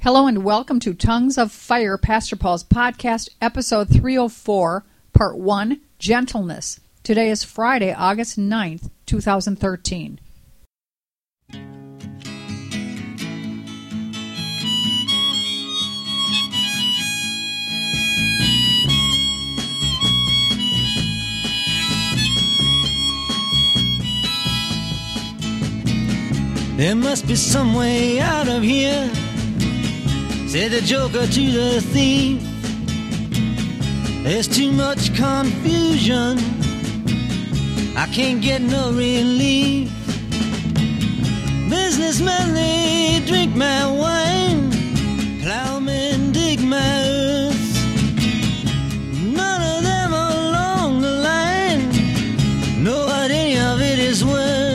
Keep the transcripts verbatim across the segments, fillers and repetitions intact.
Hello and welcome to Tongues of Fire, Pastor Paul's podcast, episode three oh four, part one, Gentleness. Today is Friday, August ninth, two thousand thirteen. There must be some way out of here, said the joker to the thief. There's too much confusion, I can't get no relief. Businessmen, they drink my wine, plowmen dig my earth. None of them along the line know what any of it is worth.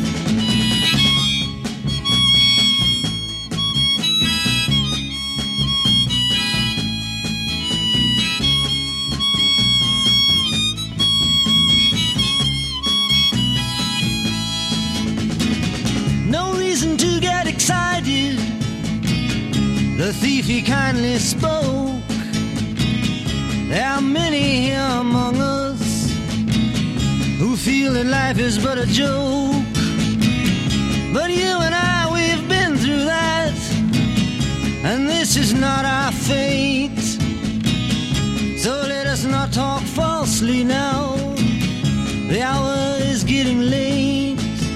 Excited, the thief he kindly spoke. There are many here among us who feel that life is but a joke. But you and I, we've been through that, and this is not our fate. So let us not talk falsely now, the hour is getting late.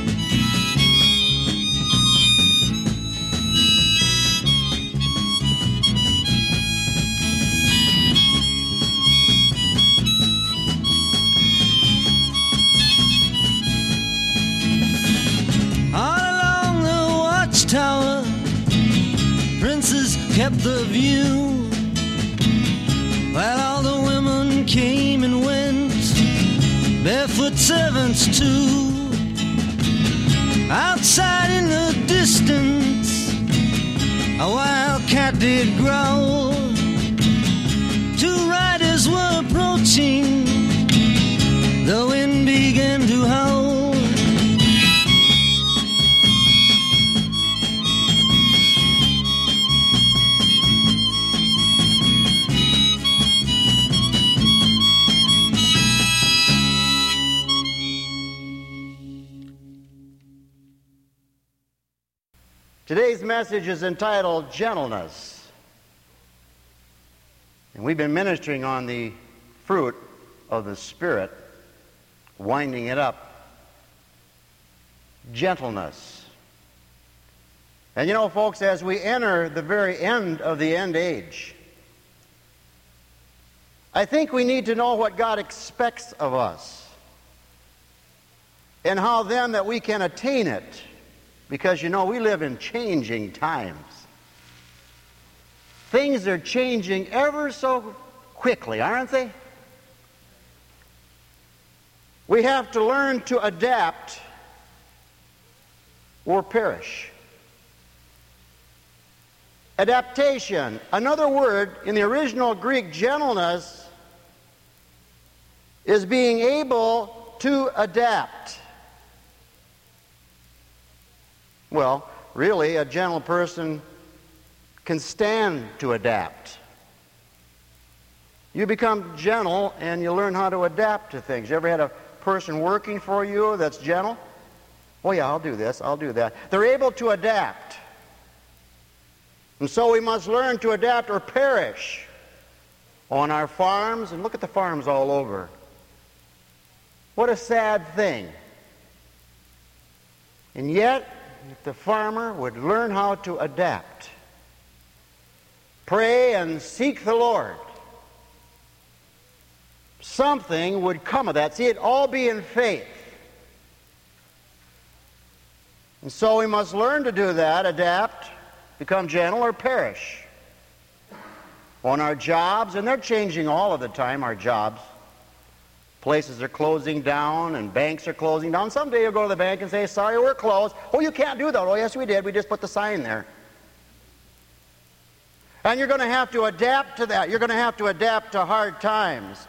Tower, princes kept the view, while all the women came and went, barefoot servants too. Outside in the distance, a wild cat did growl. Two riders were approaching, the wind began to howl. Today's message is entitled Gentleness. And we've been ministering on the fruit of the Spirit, winding it up. Gentleness. And you know, folks, as we enter the very end of the end age, I think we need to know what God expects of us and how then that we can attain it. Because, you know, we live in changing times. Things are changing ever so quickly, aren't they? We have to learn to adapt or perish. Adaptation. Another word in the original Greek, gentleness, is being able to adapt. Well, really, a gentle person can stand to adapt. You become gentle and you learn how to adapt to things. You ever had a person working for you that's gentle? Oh yeah, I'll do this, I'll do that. They're able to adapt. And so we must learn to adapt or perish on our farms. And look at the farms all over. What a sad thing. And yet, if the farmer would learn how to adapt, pray and seek the Lord, something would come of that. See, it'd all be in faith. And so we must learn to do that, adapt, become gentle, or perish. On our jobs, and they're changing all of the time, our jobs. Places are closing down and banks are closing down. Someday you'll go to the bank and say, sorry, we're closed. Oh, you can't do that. Oh, yes, we did. We just put the sign there. And you're going to have to adapt to that. You're going to have to adapt to hard times.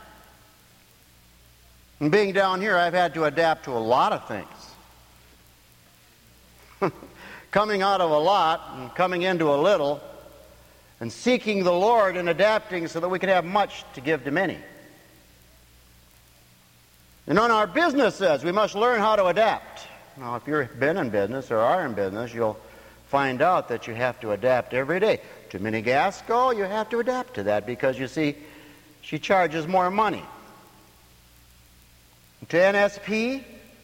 And being down here, I've had to adapt to a lot of things. Coming out of a lot and coming into a little, and seeking the Lord and adapting so that we can have much to give to many. And on our businesses, we must learn how to adapt. Now, if you've been in business or are in business, you'll find out that you have to adapt every day. Too many gas go, you have to adapt to that because, you see, she charges more money. To N S P,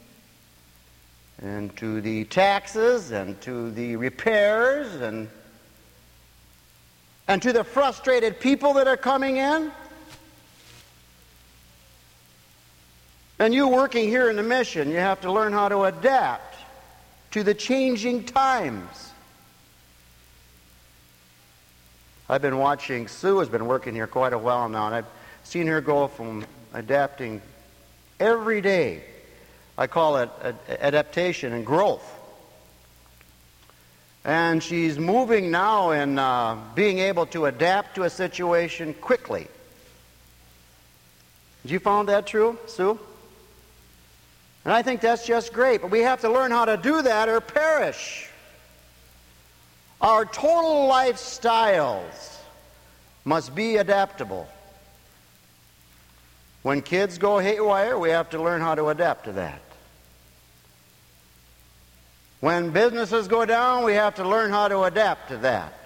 and to the taxes, and to the repairs, and, and to the frustrated people that are coming in. And you working here in the mission, you have to learn how to adapt to the changing times. I've been watching, Sue has been working here quite a while now, and I've seen her go from adapting every day. I call it adaptation and growth. And she's moving now in uh, being able to adapt to a situation quickly. Did you find that true, Sue? And I think that's just great, but we have to learn how to do that or perish. Our total lifestyles must be adaptable. When kids go haywire, we have to learn how to adapt to that. When businesses go down, we have to learn how to adapt to that.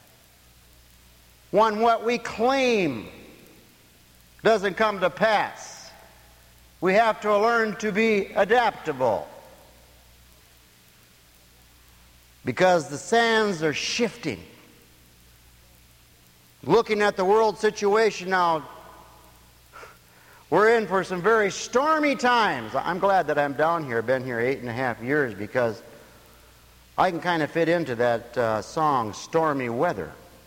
When what we claim doesn't come to pass, we have to learn to be adaptable. Because the sands are shifting. Looking at the world situation now, we're in for some very stormy times. I'm glad that I'm down here, been here eight and a half years, because I can kind of fit into that uh, song, Stormy Weather.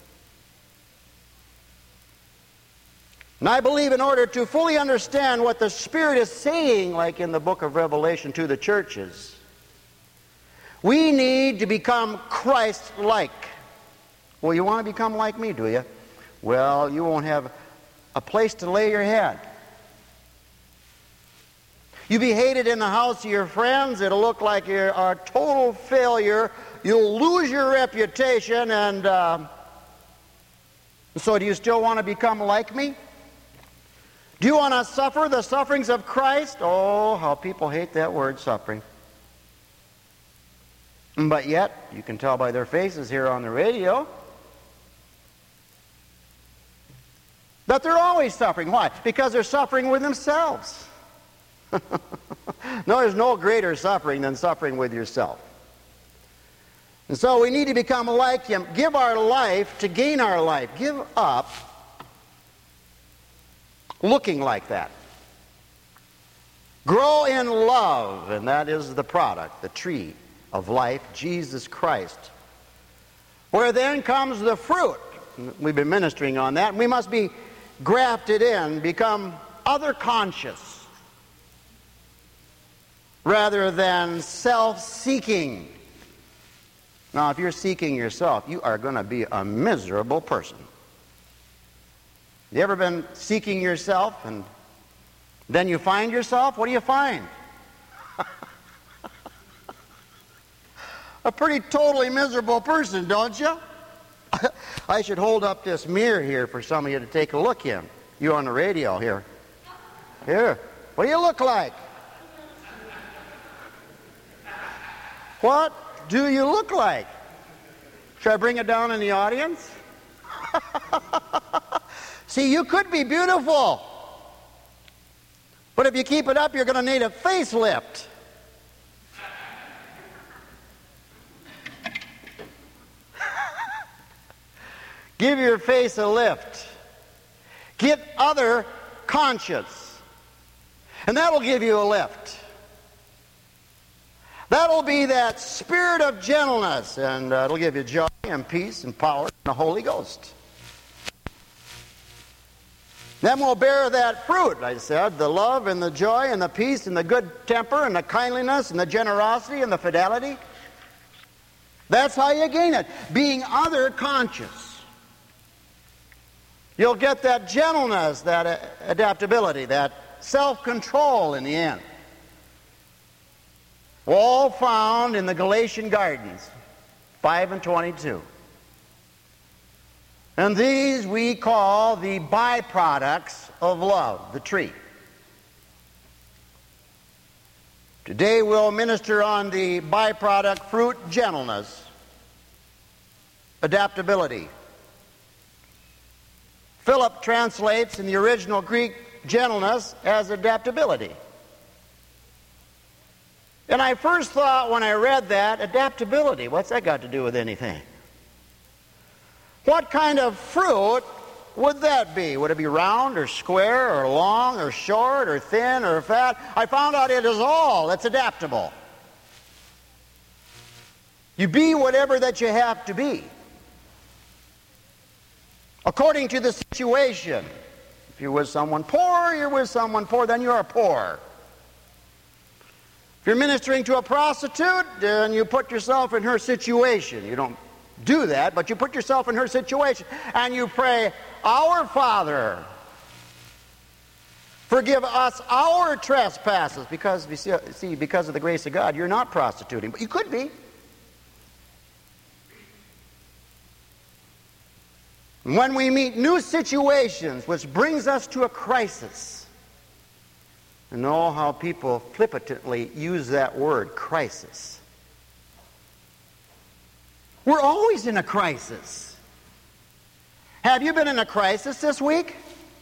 And I believe in order to fully understand what the Spirit is saying, like in the book of Revelation to the churches, we need to become Christ-like. Well, you want to become like me, do you? Well, you won't have a place to lay your head. You be hated in the house of your friends. It'll look like you're a total failure. You'll lose your reputation. And uh, so do you still want to become like me? Do you want to suffer the sufferings of Christ? Oh, how people hate that word, suffering. But yet, you can tell by their faces here on the radio that they're always suffering. Why? Because they're suffering with themselves. No, there's no greater suffering than suffering with yourself. And so we need to become like Him. Give our life to gain our life. Give up looking like that. Grow in love, and that is the product, the tree of life, Jesus Christ. Where then comes the fruit. We've been ministering on that. We must be grafted in, become other conscious, rather than self-seeking. Now, if you're seeking yourself, you are going to be a miserable person. You ever been seeking yourself and then you find yourself? What do you find? A pretty totally miserable person, don't you? I should hold up this mirror here for some of you to take a look in. You on the radio here. Here. What do you look like? What do you look like? Should I bring it down in the audience? See, you could be beautiful. But if you keep it up, you're going to need a facelift. Give your face a lift. Get other conscious. And that'll give you a lift. That'll be that spirit of gentleness, and uh, it'll give you joy and peace and power and the Holy Ghost. Then we'll bear that fruit, I said, the love and the joy and the peace and the good temper and the kindliness and the generosity and the fidelity. That's how you gain it, being other conscious. You'll get that gentleness, that adaptability, that self-control in the end. All found in the Galatian gardens, five and twenty-two. And these we call the byproducts of love, the tree. Today we'll minister on the byproduct fruit, gentleness, adaptability. Philip translates in the original Greek gentleness as adaptability. And I first thought when I read that, adaptability, what's that got to do with anything? What kind of fruit would that be? Would it be round or square or long or short or thin or fat? I found out it is all. It's adaptable. You be whatever that you have to be, according to the situation. If you're with someone poor, you're with someone poor, then you are poor. If you're ministering to a prostitute, then you put yourself in her situation. You don't do that, but you put yourself in her situation and you pray, "Our Father, forgive us our trespasses," because you see, because of the grace of God, you're not prostituting, but you could be. When we meet new situations, which brings us to a crisis, and know how people flippantly use that word, crisis. We're always in a crisis. Have you been in a crisis this week?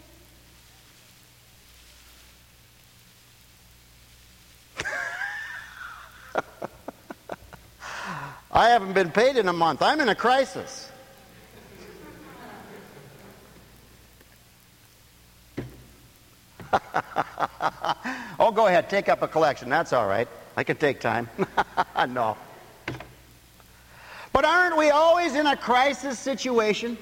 I haven't been paid in a month. I'm in a crisis. Oh, go ahead, take up a collection. That's all right. I can take time. No. But aren't we always in a crisis situation?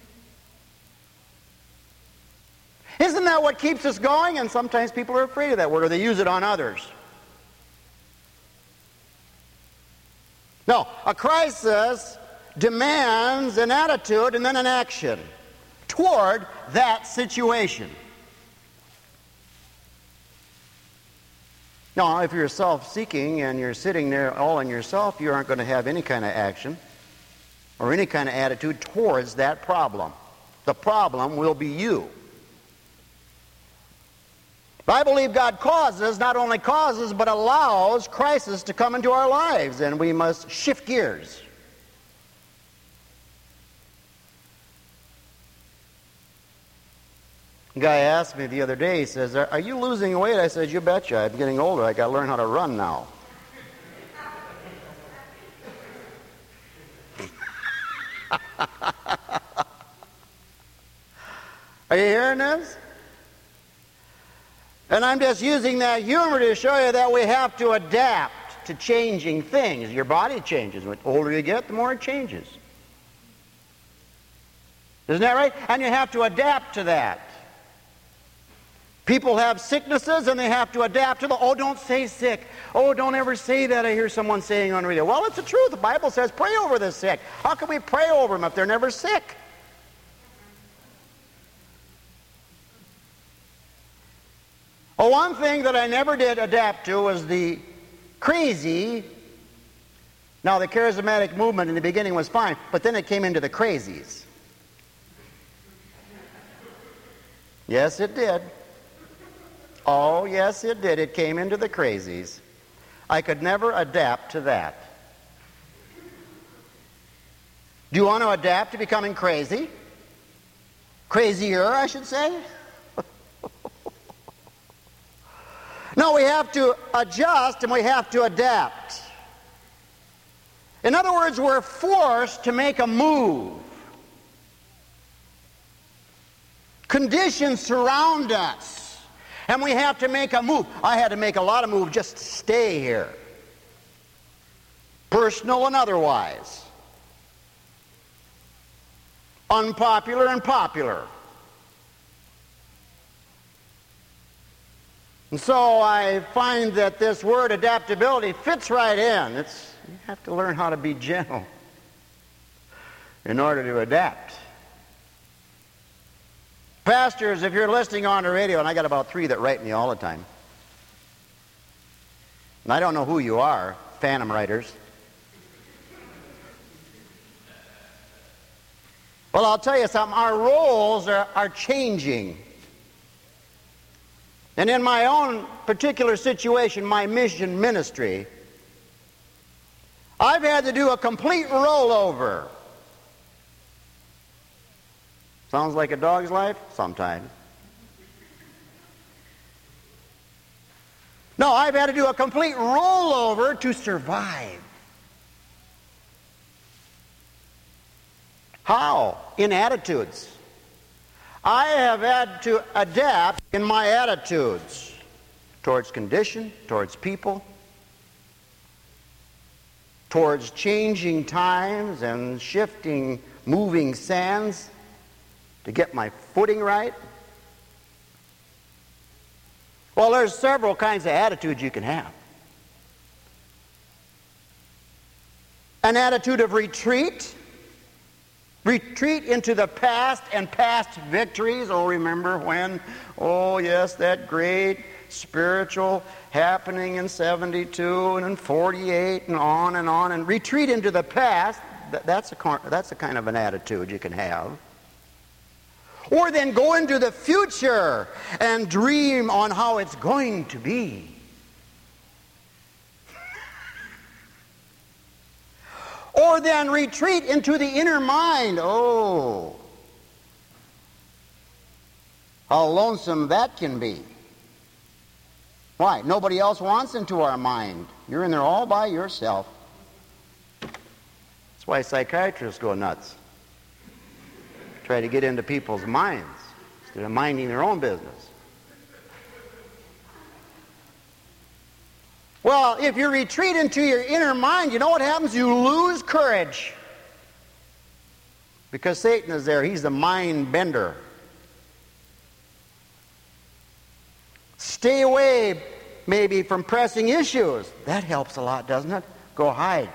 Isn't that what keeps us going? And sometimes people are afraid of that word, or they use it on others. No, a crisis demands an attitude and then an action toward that situation. Now, if you're self-seeking and you're sitting there all in yourself, you aren't going to have any kind of action or any kind of attitude towards that problem. The problem will be you. But I believe God causes, not only causes, but allows crisis to come into our lives, and we must shift gears. A guy asked me the other day, he says, "Are you losing weight?" I said, "You betcha. I'm getting older. I got to learn how to run now." Are you hearing this? And I'm just using that humor to show you that we have to adapt to changing things. Your body changes. The older you get, the more it changes. Isn't that right? And you have to adapt to that. People have sicknesses and they have to adapt to the, "Oh, don't say sick. Oh, don't ever say that," I hear someone saying on radio. Well, it's the truth. The Bible says pray over the sick. How can we pray over them if they're never sick? Well, one thing that I never did adapt to was the crazy. Now, the charismatic movement in the beginning was fine, but then it came into the crazies. Yes, it did. Oh, yes, it did. It came into the crazies. I could never adapt to that. Do you want to adapt to becoming crazy? Crazier, I should say. No, we have to adjust and we have to adapt. In other words, we're forced to make a move. Conditions surround us. And we have to make a move. I had to make a lot of moves just to stay here. Personal and otherwise. Unpopular and popular. And so I find that this word adaptability fits right in. It's, you have to learn how to be gentle in order to adapt. Pastors, if you're listening on the radio, and I got about three that write me all the time, and I don't know who you are, phantom writers. Well, I'll tell you something. Our roles are, are changing. And in my own particular situation, my mission ministry, I've had to do a complete rollover. Sounds like a dog's life? Sometimes. No, I've had to do a complete rollover to survive. How? In attitudes. I have had to adapt in my attitudes towards condition, towards people, towards changing times and shifting, moving sands to get my footing right. Well, there's several kinds of attitudes you can have. An attitude of retreat. Retreat into the past and past victories. Oh, remember when? Oh, yes, that great spiritual happening in seventy-two and in forty-eight and on and on. And retreat into the past, that's a, that's a kind of an attitude you can have. Or then go into the future and dream on how it's going to be. Or then retreat into the inner mind. Oh, how lonesome that can be. Why? Nobody else wants into our mind. You're in there all by yourself. That's why psychiatrists go nuts. Try to get into people's minds instead of minding their own business. Well, if you retreat into your inner mind, you know what happens? You lose courage. Because Satan is there. He's the mind bender. Stay away, maybe, from pressing issues. That helps a lot, doesn't it? Go hide.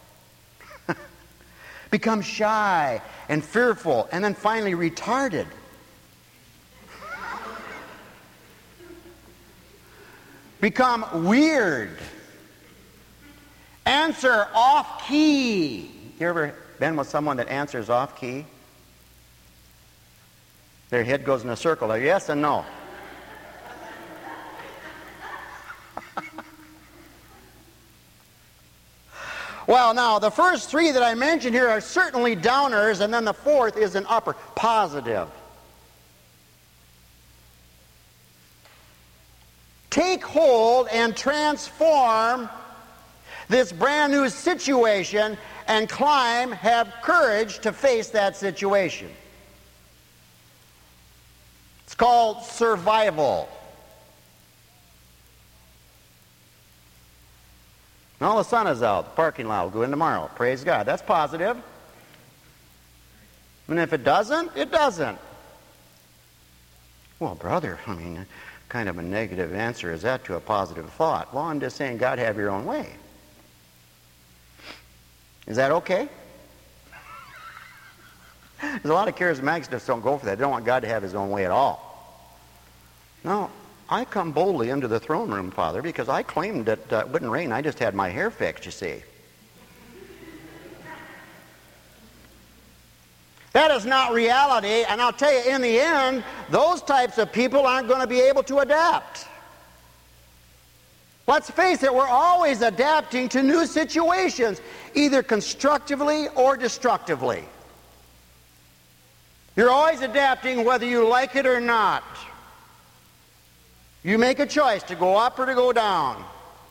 Become shy and fearful, and then finally retarded. Become weird. Answer off-key. You ever been with someone that answers off-key? Their head goes in a circle, like yes and no. Well, now, the first three that I mentioned here are certainly downers, and then the fourth is an upper, positive. Take hold and transform this brand new situation and climb, have courage to face that situation. It's called survival. Now the sun is out. The parking lot will go in tomorrow. Praise God. That's positive. And if it doesn't, it doesn't. Well, brother, I mean, kind of a negative answer is that to a positive thought? Well, I'm just saying, God, have your own way. Is that okay? There's a lot of charismatics that don't go for that. They don't want God to have his own way at all. No. I come boldly into the throne room, Father, because I claimed that uh, it wouldn't rain. I just had my hair fixed, you see. That is not reality, and I'll tell you, in the end, those types of people aren't going to be able to adapt. Let's face it, we're always adapting to new situations, either constructively or destructively. You're always adapting whether you like it or not. You make a choice to go up or to go down.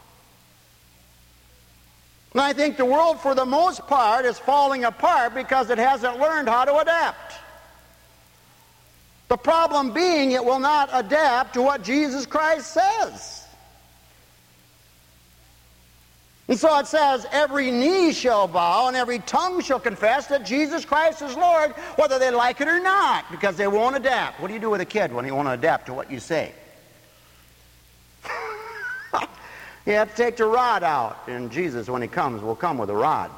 And I think the world, for the most part, is falling apart because it hasn't learned how to adapt. The problem being, it will not adapt to what Jesus Christ says. And so it says, every knee shall bow and every tongue shall confess that Jesus Christ is Lord, whether they like it or not, because they won't adapt. What do you do with a kid when he won't adapt to what you say? You have to take the rod out, and Jesus, when he comes, will come with a rod.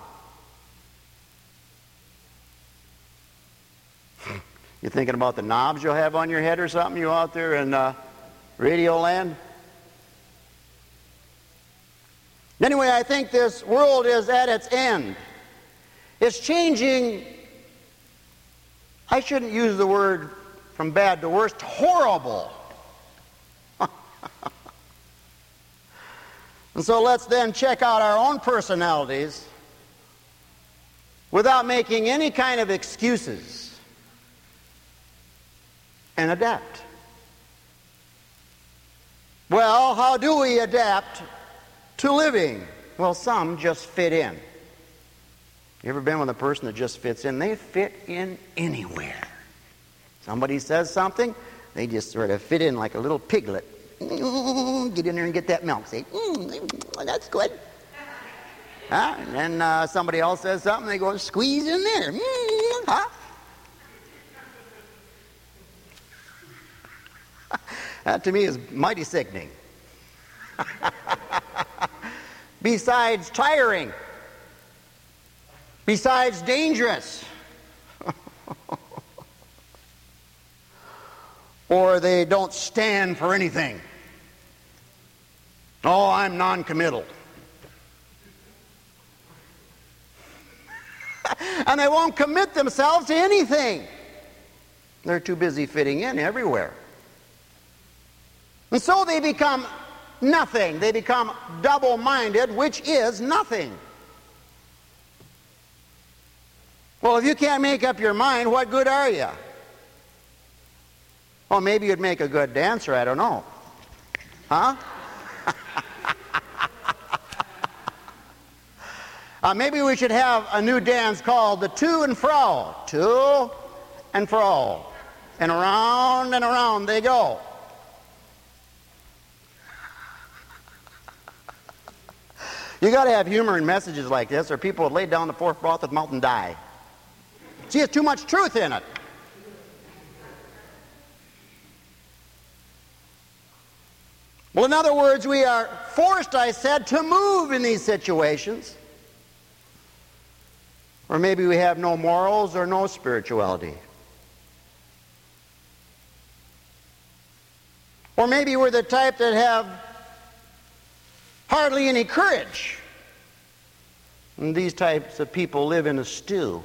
You thinking about the knobs you'll have on your head or something, you out there in uh, Radio Land? Anyway, I think this world is at its end. It's changing I shouldn't use the word from bad to worst, horrible. And so let's then check out our own personalities without making any kind of excuses and adapt. Well, how do we adapt to living? Well, some just fit in. You ever been with a person that just fits in? They fit in anywhere. Somebody says something, they just sort of fit in like a little piglet. Get in there and get that milk. Say, mm, that's good. Huh? And then uh, somebody else says something, they go squeeze in there. Mm, huh? That to me is mighty sickening. Besides tiring. Besides dangerous. Or they don't stand for anything. Oh, I'm non-committal. And they won't commit themselves to anything. They're too busy fitting in everywhere. And so they become nothing. They become double-minded, which is nothing. Well, if you can't make up your mind, what good are you? Well, maybe you'd make a good dancer, I don't know. Huh? uh, maybe we should have a new dance called the to and fro. To and fro. And around and around they go. You got to have humor in messages like this, or people would lay down the fourth broth of mouth and die. See, there's too much truth in it. Well, in other words, we are forced, I said, to move in these situations. Or maybe we have no morals or no spirituality. Or maybe we're the type that have hardly any courage. And these types of people live in a stew.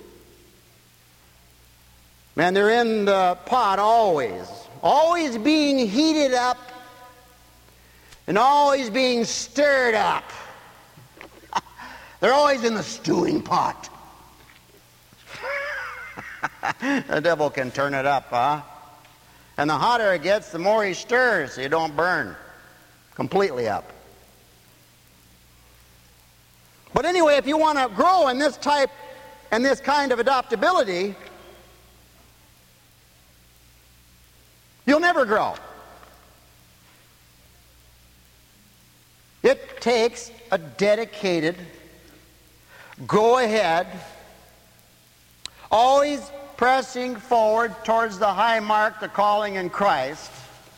Man, they're in the pot always. Always being heated up and always being stirred up. They're always in the stewing pot. The devil can turn it up, huh? And the hotter it gets, the more he stirs, so you don't burn completely up. But anyway, if you want to grow in this type and this kind of adaptability, you'll never grow. It takes a dedicated, go ahead, always pressing forward towards the high mark, the calling in Christ,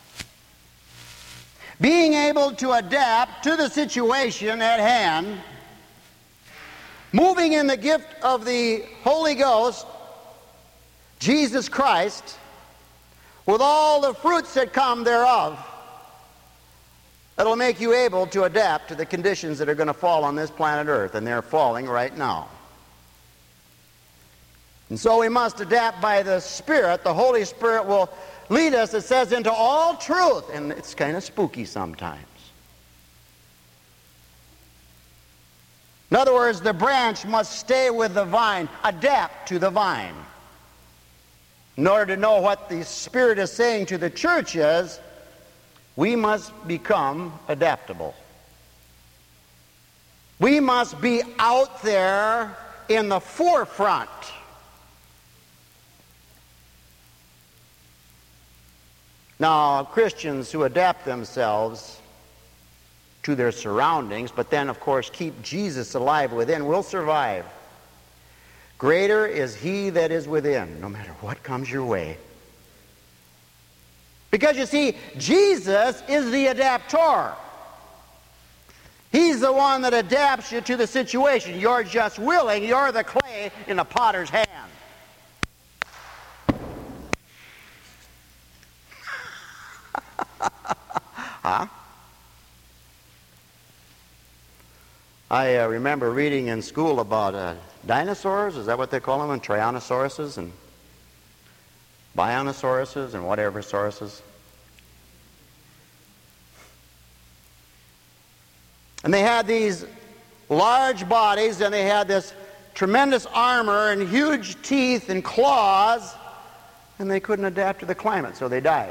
being able to adapt to the situation at hand, moving in the gift of the Holy Ghost, Jesus Christ, with all the fruits that come thereof, that'll make you able to adapt to the conditions that are going to fall on this planet Earth, and they're falling right now. And so we must adapt by the Spirit. The Holy Spirit will lead us, it says, into all truth. And it's kind of spooky sometimes. In other words, the branch must stay with the vine, adapt to the vine. In order to know what the Spirit is saying to the church is, we must become adaptable. We must be out there in the forefront. Now, Christians who adapt themselves to their surroundings, but then, of course, keep Jesus alive within, will survive. Greater is He that is within, no matter what comes your way. Because, you see, Jesus is the adaptor. He's the one that adapts you to the situation. You're just willing. You're the clay in the potter's hand. Huh? I uh, remember reading in school about uh, dinosaurs. Is that what they call them? And Tyrannosauruses. And Bionosauruses and whatever sauruses. And they had these large bodies, and they had this tremendous armor and huge teeth and claws, and they couldn't adapt to the climate, so they died.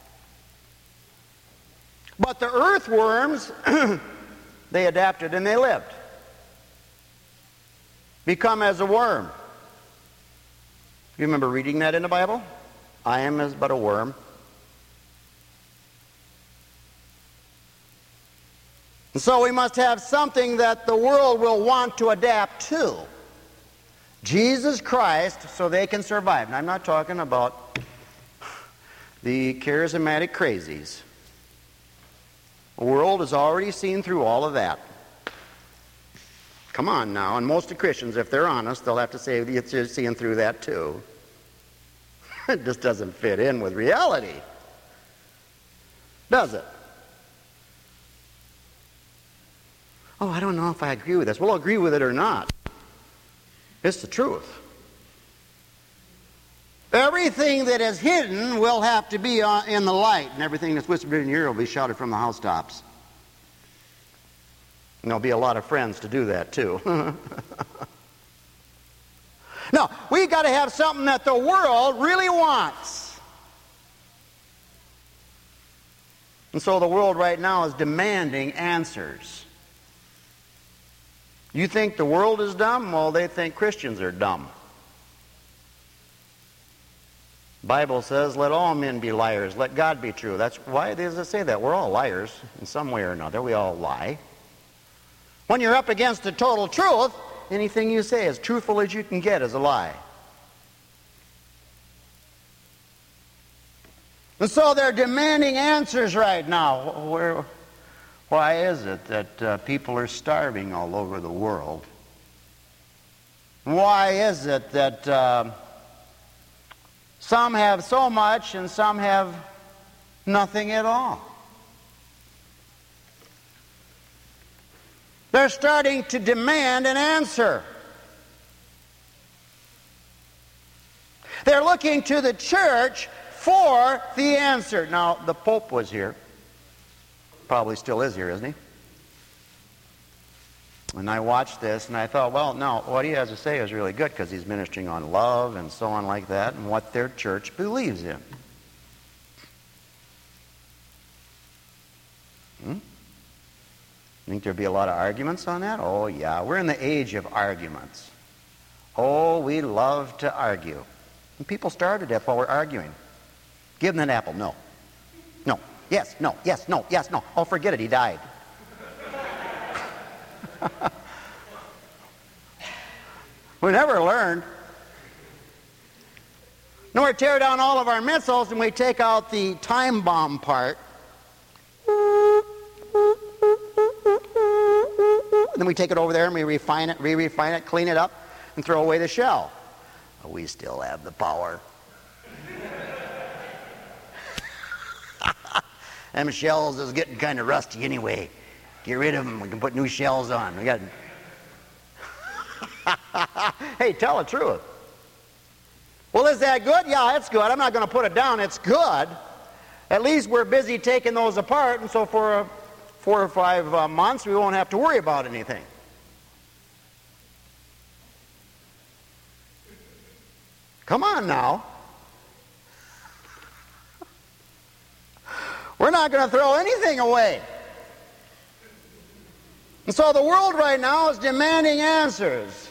But the earthworms, they adapted and they lived. Become as a worm. You remember reading that in the Bible? I am as but a worm. And so we must have something that the world will want to adapt to. Jesus Christ, so they can survive. And I'm not talking about the charismatic crazies. The world has already seen through all of that. Come on now, and most of the Christians, if they're honest, they'll have to say you're seeing through that too. It just doesn't fit in with reality, does it? Oh, I don't know if I agree with this. Well, I'll agree with it or not. It's the truth. Everything that is hidden will have to be in the light, and everything that's whispered in your ear will be shouted from the housetops. And there'll be a lot of friends to do that too. No, we've got to have something that the world really wants. And so the world right now is demanding answers. You think the world is dumb? Well, they think Christians are dumb. The Bible says, let all men be liars, let God be true. That's why does it say that? We're all liars in some way or another. We all lie. When you're up against the total truth, anything you say, as truthful as you can get, is a lie. And so they're demanding answers right now. Where, why is it that uh, people are starving all over the world? Why is it that uh, some have so much and some have nothing at all? They're starting to demand an answer. They're looking to the church for the answer. Now, the Pope was here. Probably still is here, isn't he? And I watched this and I thought, well, no, what he has to say is really good because he's ministering on love and so on like that and what their church believes in. Hmm? Think there'd be a lot of arguments on that? Oh, yeah. We're in the age of arguments. Oh, we love to argue. And people starve to death while we're arguing. Give them an apple. No. No. Yes. No. Yes. No. Yes. No. Oh, forget it. He died. We never learned. No, we tear down all of our missiles and we take out the time bomb part. Then we take it over there and we refine it, re-refine it, clean it up, and throw away the shell. We still have the power. Them shells is getting kind of rusty anyway. Get rid of them. We can put new shells on. We got. Hey, tell the truth. Well, is that good? Yeah, it's good. I'm not going to put it down. It's good. At least we're busy taking those apart, and so for a four or five uh, months, we won't have to worry about anything. Come on now. We're not going to throw anything away. And so the world right now is demanding answers.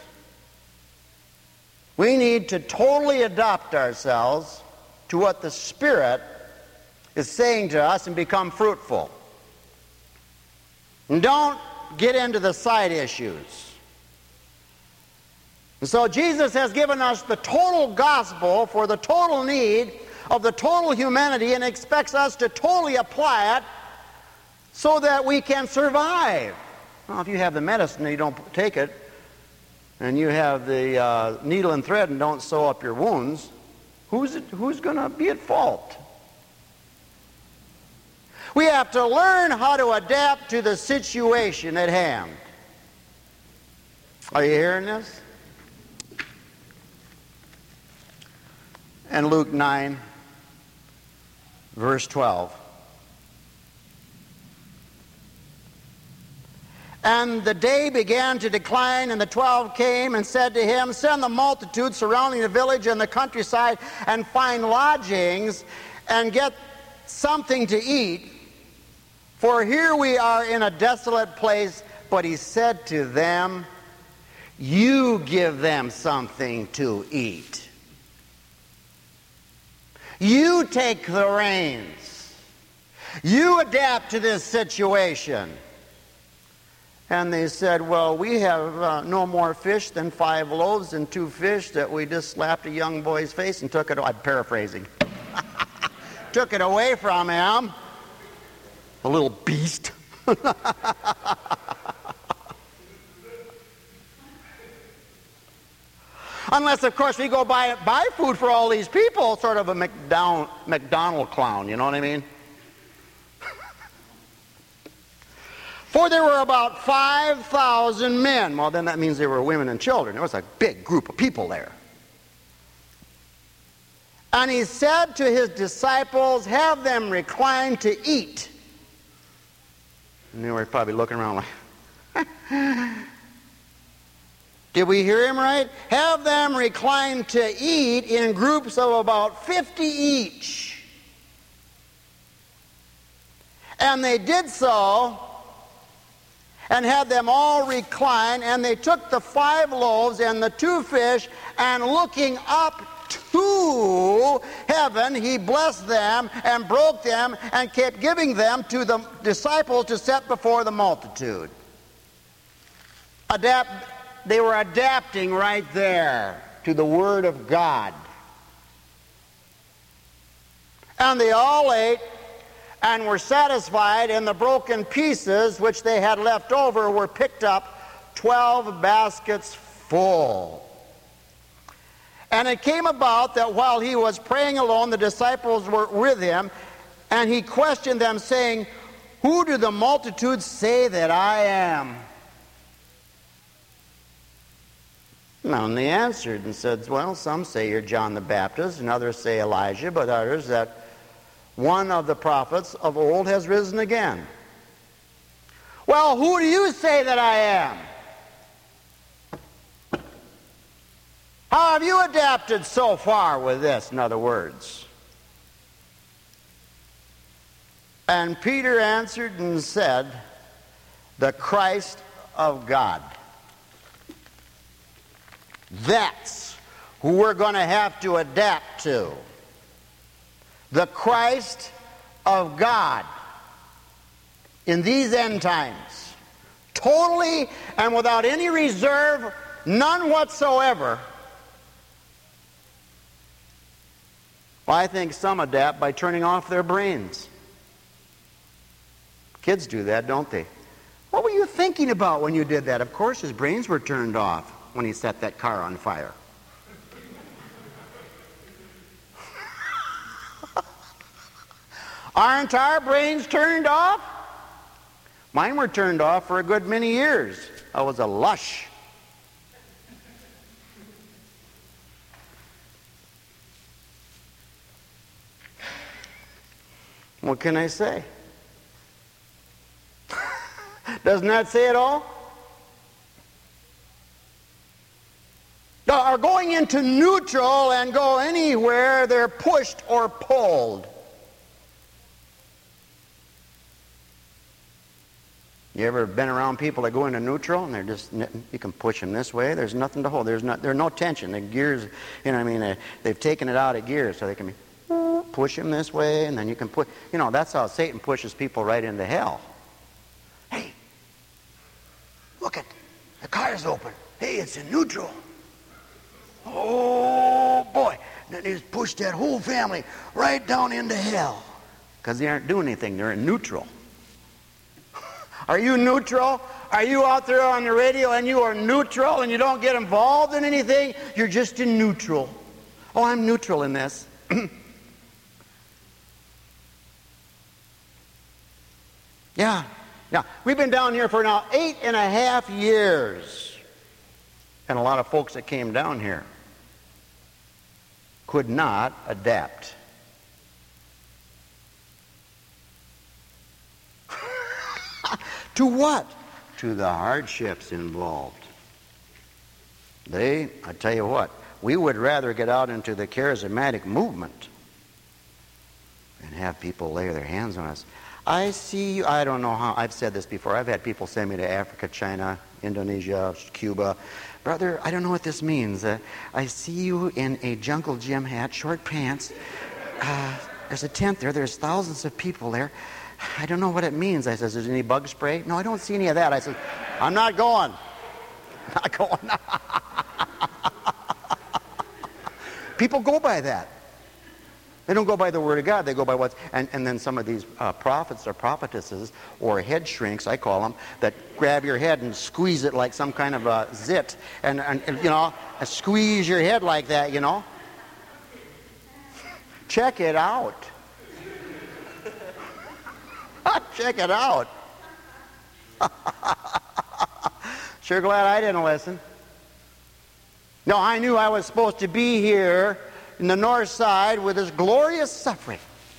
We need to totally adapt ourselves to what the Spirit is saying to us and become fruitful. And don't get into the side issues. And so Jesus has given us the total gospel for the total need of the total humanity and expects us to totally apply it so that we can survive. Well, if you have the medicine and you don't take it, and you have the uh, needle and thread and don't sew up your wounds, who's, it, who's going to be at fault? We have to learn how to adapt to the situation at hand. Are you hearing this? and Luke nine, verse twelve. And the day began to decline, and the twelve came and said to him, send the multitude surrounding the village and the countryside and find lodgings and get something to eat, for here we are in a desolate place. But he said to them, you give them something to eat. You take the reins. You adapt to this situation. And they said, well, we have uh, no more fish than five loaves and two fish that we just slapped a young boy's face and took it, I'm paraphrasing, took it away from him, a little beast. Unless, of course, we go buy, buy food for all these people, sort of a McDonald, McDonald clown, you know what I mean? For there were about five thousand men. Well, then that means there were women and children. There was a big group of people there. And he said to his disciples, have them recline to eat. And they were probably looking around like, did we hear him right? Have them recline to eat in groups of about fifty each. And they did so, and had them all recline, and they took the five loaves and the two fish, and looking up to heaven, he blessed them and broke them and kept giving them to the disciples to set before the multitude. Adapt, they were adapting right there to the Word of God. And they all ate and were satisfied, and the broken pieces which they had left over were picked up, twelve baskets full. And it came about that while he was praying alone, the disciples were with him, and he questioned them, saying, who do the multitude say that I am? And they answered and said, well, some say you're John the Baptist, and others say Elijah, but others that one of the prophets of old has risen again. Well, who do you say that I am? How have you adapted so far with this, in other words? And Peter answered and said, the Christ of God. That's who we're going to have to adapt to. The Christ of God in these end times, totally and without any reserve, none whatsoever. Well, I think some adapt by turning off their brains. Kids do that, don't they? What were you thinking about when you did that? Of course his brains were turned off when he set that car on fire. Aren't our brains turned off? Mine were turned off for a good many years. I was a lush. What can I say? Doesn't that say it all? Are going into neutral and go anywhere they're pushed or pulled. You ever been around people that go into neutral and they're just, you can push them this way, there's nothing to hold, there's not, there's no tension, the gears, you know what I mean, they, they've taken it out of gear so they can be, push them this way, and then you can put, you know, that's how Satan pushes people right into hell. Hey, look it, the car's open, hey, it's in neutral. Oh boy, then they just push that whole family right down into hell because they aren't doing anything, they're in neutral. Are you neutral? Are you out there on the radio and you are neutral and you don't get involved in anything? You're just in neutral. Oh, I'm neutral in this. Yeah. Now, we've been down here for now eight and a half years. And a lot of folks that came down here. Of could not adapt. To what? To the hardships involved. They, I tell you what, we would rather get out into the charismatic movement and have people lay their hands on us. I see you, I don't know how, I've said this before. I've had people send me to Africa, China, Indonesia, Cuba. Brother, I don't know what this means. Uh, I see you in a Jungle Jim hat, short pants. Uh, there's a tent there. There's thousands of people there. I don't know what it means. I says, is there any bug spray? No, I don't see any of that. I said, I'm not going. I'm not going. People go by that. They don't go by the Word of God. They go by what's... And, and then some of these uh, prophets or prophetesses or head shrinks, I call them, that grab your head and squeeze it like some kind of a zit. And, and, and you know, and squeeze your head like that, you know. Check it out. Check it out. Sure glad I didn't listen. No, I knew I was supposed to be here in the north side with this glorious suffering.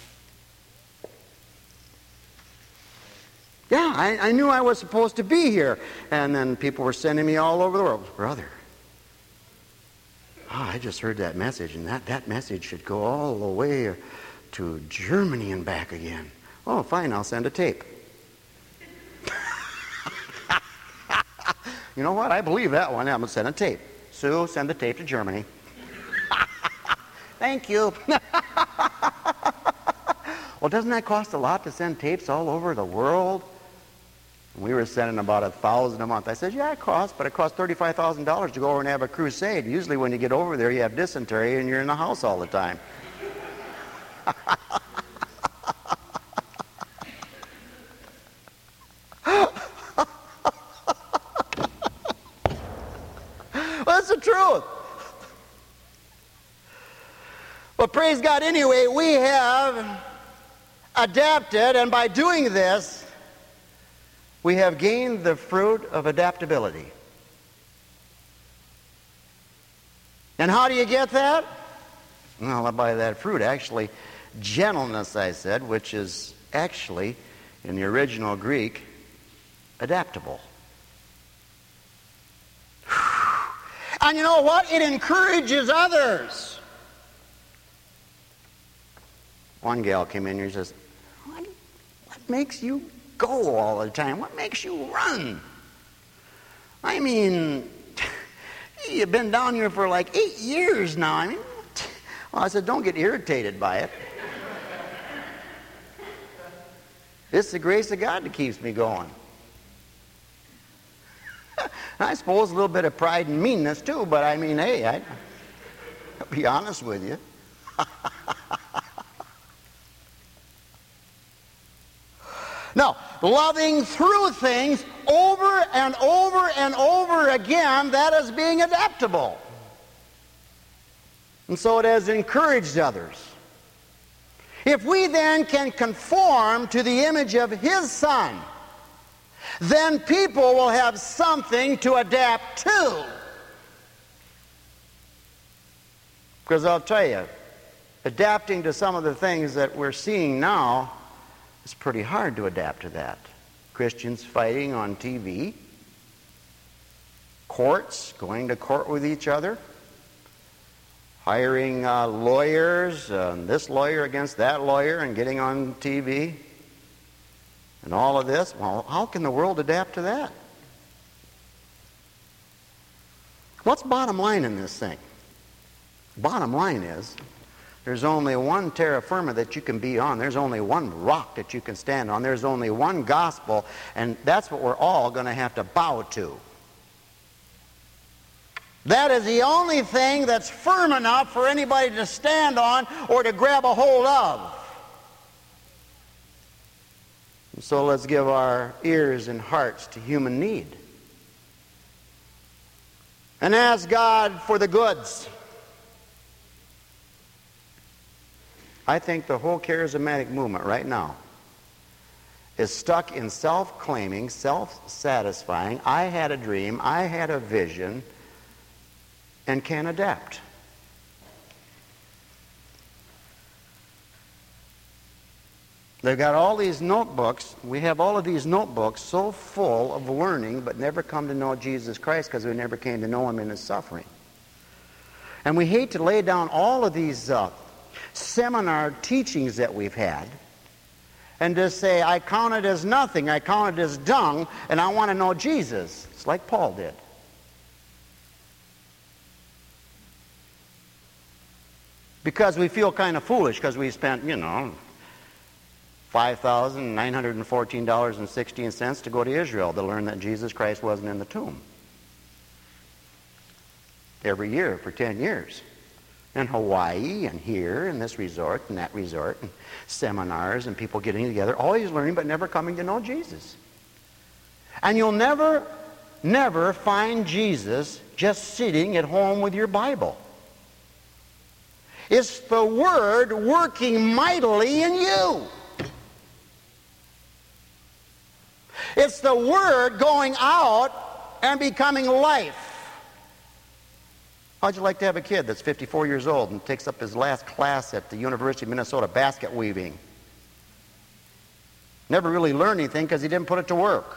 Yeah, I, I knew I was supposed to be here. And then people were sending me all over the world. Brother, oh, I just heard that message, and that, that message should go all the way to Germany and back again. Oh, fine, I'll send a tape. You know what? I believe that one. I'm going to send a tape. Sue, send the tape to Germany. Thank you. Well, doesn't that cost a lot to send tapes all over the world? We were sending about a thousand a month. I said, yeah, it costs, but it costs thirty-five thousand dollars to go over and have a crusade. Usually when you get over there, you have dysentery and you're in the house all the time. That's the truth. But praise God, anyway, we have adapted, and by doing this, we have gained the fruit of adaptability. And how do you get that? Well, by that fruit, actually, gentleness, I said, which is actually, in the original Greek, adaptable. And you know what? It encourages others. One gal came in here and says, what, what makes you go all the time? What makes you run? I mean, you've been down here for like eight years now. I mean, well, I said, don't get irritated by it. It's the grace of God that keeps me going. I suppose a little bit of pride and meanness too, but I mean, hey, I, I'll be honest with you. No, loving through things over and over and over again, that is being adaptable. And so it has encouraged others. If we then can conform to the image of His Son, then people will have something to adapt to. Because I'll tell you, adapting to some of the things that we're seeing now, it's pretty hard to adapt to that. Christians fighting on T V, courts, going to court with each other, hiring uh, lawyers, uh, this lawyer against that lawyer, and getting on T V, and all of this. Well, how can the world adapt to that? What's bottom line in this thing? Bottom line is, there's only one terra firma that you can be on. There's only one rock that you can stand on. There's only one gospel, and that's what we're all going to have to bow to. That is the only thing that's firm enough for anybody to stand on or to grab a hold of. And so let's give our ears and hearts to human need. And ask God for the goods. I think the whole charismatic movement right now is stuck in self-claiming, self-satisfying, I had a dream, I had a vision, and can't adapt. They've got all these notebooks. We have all of these notebooks so full of learning, but never come to know Jesus Christ because we never came to know him in his suffering. And we hate to lay down all of these uh, seminar teachings that we've had and just say, I count it as nothing, I count it as dung, and I want to know Jesus. It's like Paul did. Because we feel kind of foolish because we spent, you know, five thousand nine hundred fourteen dollars and sixteen cents to go to Israel to learn that Jesus Christ wasn't in the tomb. Every year for ten years. In Hawaii and here and this resort and that resort and seminars and people getting together, always learning but never coming to know Jesus. And you'll never, never find Jesus just sitting at home with your Bible. It's the Word working mightily in you. It's the Word going out and becoming life. How'd you like to have a kid that's fifty-four years old and takes up his last class at the University of Minnesota basket weaving? Never really learned anything because he didn't put it to work.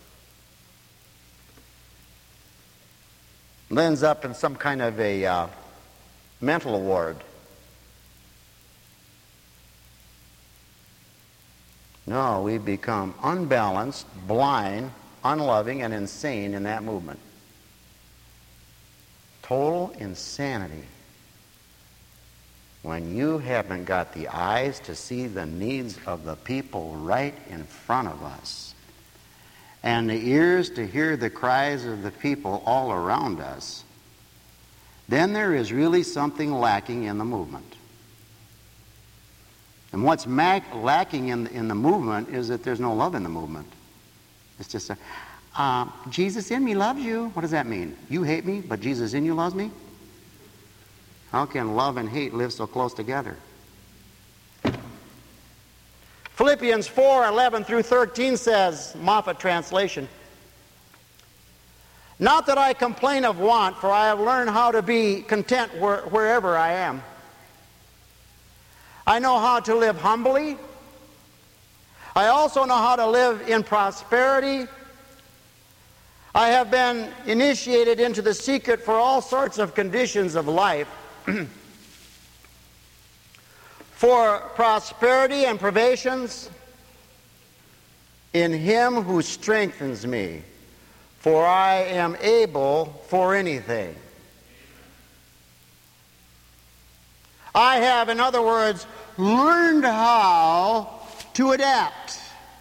Ends up in some kind of a uh, mental ward. No, we become unbalanced, blind, unloving, and insane in that movement. Total insanity. When you haven't got the eyes to see the needs of the people right in front of us, and the ears to hear the cries of the people all around us, then there is really something lacking in the movement. And what's mac- lacking in, in the movement is that there's no love in the movement. It's just a, uh, Jesus in me loves you. What does that mean? You hate me, but Jesus in you loves me? How can love and hate live so close together? Philippians four, eleven through thirteen says, Moffat translation, not that I complain of want, for I have learned how to be content where, wherever I am. I know how to live humbly. I also know how to live in prosperity. I have been initiated into the secret for all sorts of conditions of life, for prosperity and privations, in him who strengthens me, for I am able for anything. I have, in other words, learned how to adapt.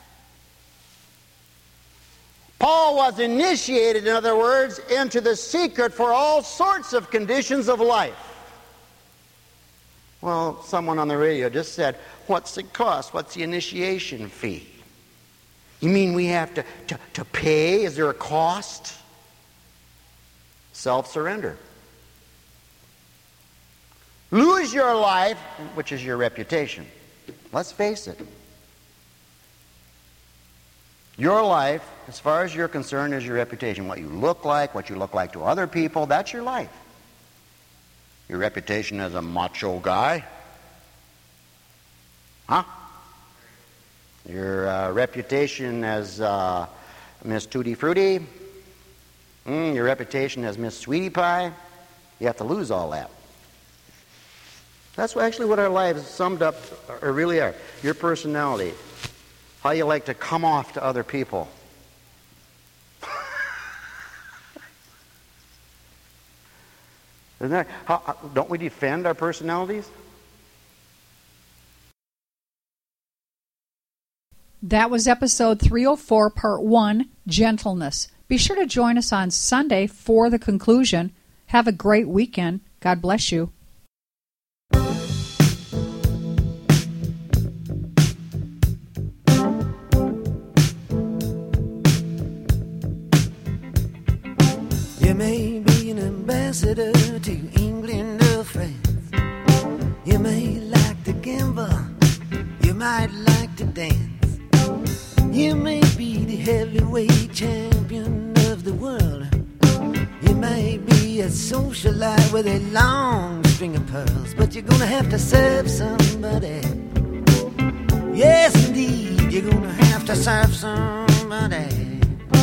Paul was initiated, in other words, into the secret for all sorts of conditions of life. Well, someone on the radio just said, what's the cost? What's the initiation fee? You mean we have to, to, to pay? Is there a cost? Self-surrender. Lose your life, which is your reputation. Let's face it. Your life, as far as you're concerned, is your reputation. What you look like, what you look like to other people, that's your life. Your reputation as a macho guy. Huh? Your uh, reputation as uh, Miss Tutti Frutti. Mm, your reputation as Miss Sweetie Pie. You have to lose all that. That's actually what our lives summed up or really are. Your personality. How you like to come off to other people. Isn't that, how, don't we defend our personalities? That was episode three oh four, part one, Gentleness. Be sure to join us on Sunday for the conclusion. Have a great weekend. God bless you. You may be an ambassador to England or France. You may like to gamble. You might like to dance. You may be the heavyweight champion of the world. You may be a socialite with a long string of pearls, but you're gonna have to serve somebody. Yes, indeed. to serve somebody.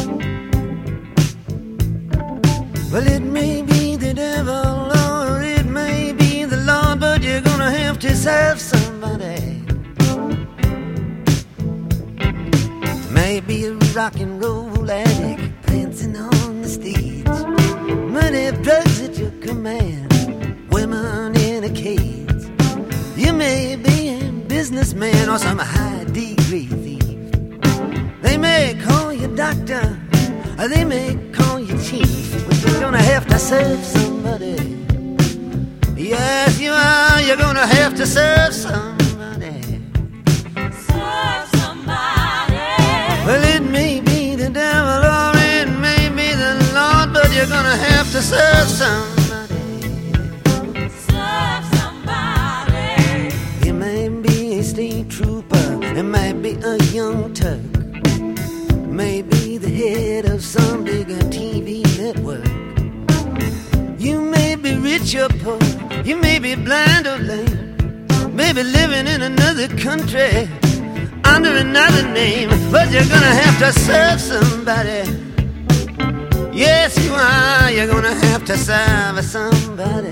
Well, it may be the devil or it may be the Lord, but you're gonna have to serve somebody. Maybe a rock and roll addict dancing on the stage, money, drugs at your command, women in a cage. You may be a businessman or some high degree thief. They may call you doctor or they may call you chief, but you're gonna have to serve somebody. Yes, you are. You're gonna have to serve somebody. Serve somebody. Well, it may be the devil or it may be the Lord, but you're gonna have to serve somebody. Serve somebody. You may be a state trooper, it might be a young Turk, maybe the head of some bigger T V network. You may be rich or poor, you may be blind or lame, maybe living in another country under another name, but you're gonna have to serve somebody. Yes, you are. You're gonna have to serve somebody.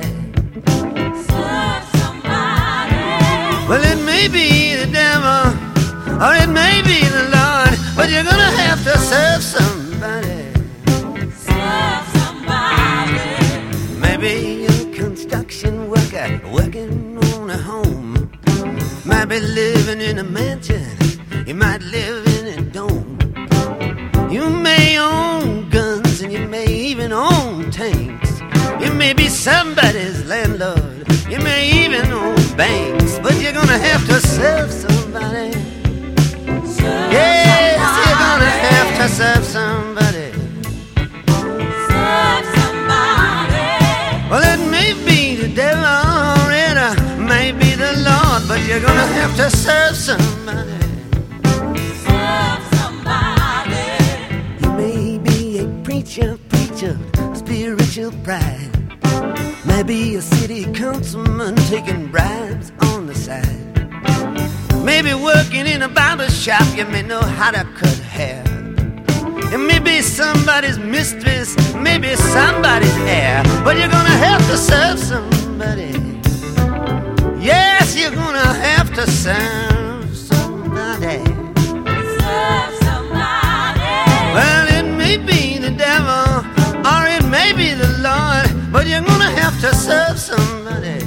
Serve somebody. Well, it may be the devil or it may be the Lord, but you're gonna have to serve somebody. Serve somebody. Maybe a construction worker working on a home, might be living in a mansion, you might live in a dome. You may own guns and you may even own tanks. You may be somebody's landlord, you may even own banks, but you're gonna have to serve somebody. Serve Yes, somebody. you're gonna have to serve somebody. Serve somebody. Well, it may be the devil or it uh, may be the Lord, but you're gonna have to serve somebody. Serve somebody. You may be a preacher, preacher, spiritual pride. Maybe a city councilman taking bribes on the side. Maybe working in a barber shop, you may know how to cut hair. You may be somebody's mistress, maybe somebody's heir, but you're gonna have to serve somebody. Yes, you're gonna have to serve somebody. Serve somebody. Well, it may be the devil or it may be the Lord, but you're gonna have to serve somebody.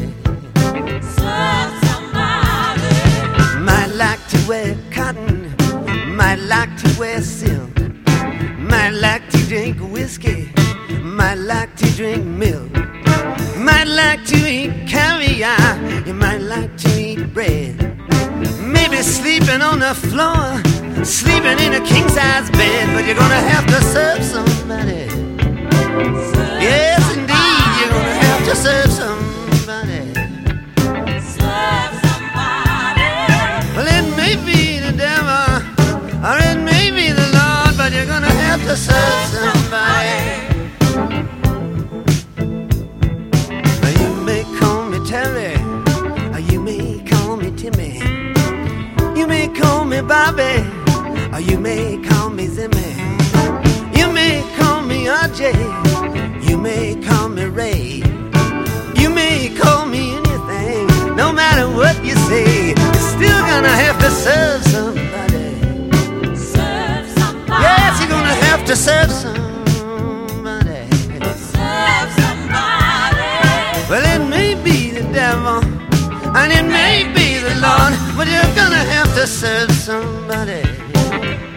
Serve somebody. Might like to wear cotton, might like to wear silk, might like to drink whiskey, might like to drink milk, might like to eat caviar, you might like to eat bread, maybe sleeping on the floor, sleeping in a king-size bed, but you're gonna have to serve somebody. Serve Yes, indeed, you're gonna somebody. have to serve somebody. Serve somebody. Well, it may be the devil or it may be the Lord, but you're gonna have to serve somebody. Now, you may call me Terry, or you may call me Timmy. You may call me Bobby, or you may call me Zimmy. You may call me R J, you may call me Ray. You may call me anything, no matter what you say, you're still gonna have to serve somebody. Serve somebody. Yes, you're gonna have to serve somebody. Serve somebody. Well, it may be the devil and it may be the Lord, but you're gonna have to serve somebody.